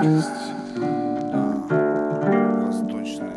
старость. Да, восточный.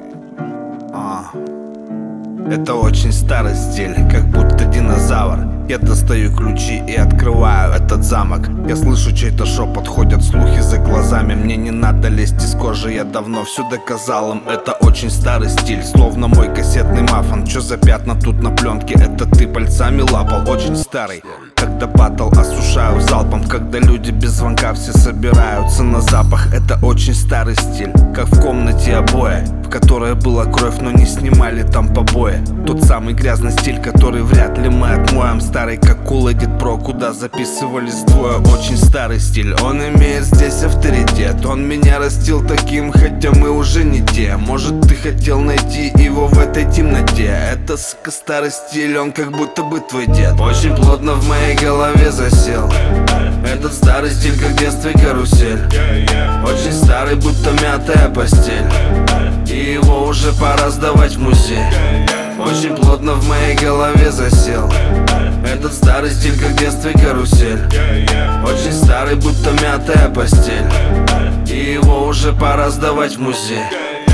Это очень старый стиль, как будто динозавр. Я достаю ключи и открываю этот замок. Я слышу чей-то шепот, ходят слухи за глазами. Мне не надо лезть из кожи, я давно все доказал им. Это очень старый стиль, словно мой кассетный мафон. Чё за пятна тут на пленке? Это ты пальцами лапал. Очень старый, когда батл осушаю залпом. Когда люди без звонка все собираются на запах. Это очень старый стиль, как в комнате обои, в которой была кровь, но не снимали там побои. Тот самый грязный стиль, который вряд ли мы отмоем. Старый, как Cool Edit Pro, куда записывались двое. Очень старый стиль, он имеет здесь авторитет. Он меня растил таким, хотя мы уже не те. Может, ты хотел найти его в этой темноте. Это, сука, старый стиль, он как будто бы твой дед. Очень плотно в моей голове засел этот старый стиль, как в детстве карусель. Очень старый, будто мятая постель, и его уже пора сдавать в музей. Очень плотно в моей голове засел этот старый стиль, как в детстве карусель. Очень старый, будто мятая постель, и его уже пора сдавать в музей.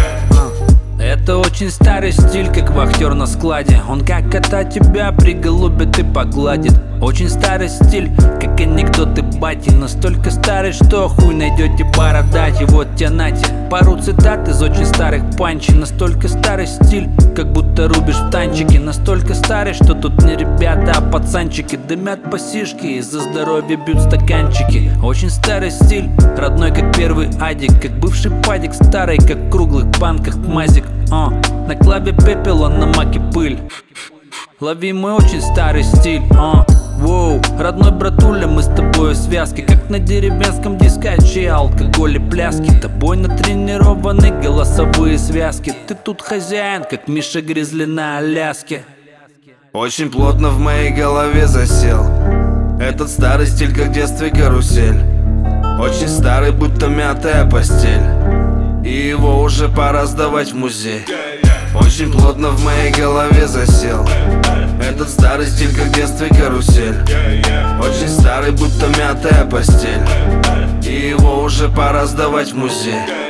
Это очень старый стиль, как вахтер на складе. Он как кота тебя приголубит и погладит. Очень старый стиль, как анекдоты бати. Настолько старый, что хуй найдете бородать. И вот тебе нате пару цитат из очень старых панчей. Настолько старый стиль, как будто рубишь в танчике. Настолько старый, что тут не ребята, а пацанчики. Дымят по сишке и за здоровье бьют стаканчики. Очень старый стиль, родной как первый адик. Как бывший падик, старый как в круглых банках мазик. На клабе пепел, а на маке пыль. Лови мой очень старый стиль. Воу, родной братуля, мы с тобой в связке, как на деревенском дискаче, алкоголь и пляски. Тобой натренированы голосовые связки. Ты тут хозяин, как Миша Гризли на Аляске. Очень плотно в моей голове засел этот старый стиль, как в детстве карусель. Очень старый, будто мятая постель, и его уже пора сдавать в музей. Очень плотно в моей голове засел этот старый стиль, как в детстве карусель. Очень старый, будто мятая постель, и его уже пора сдавать в музей.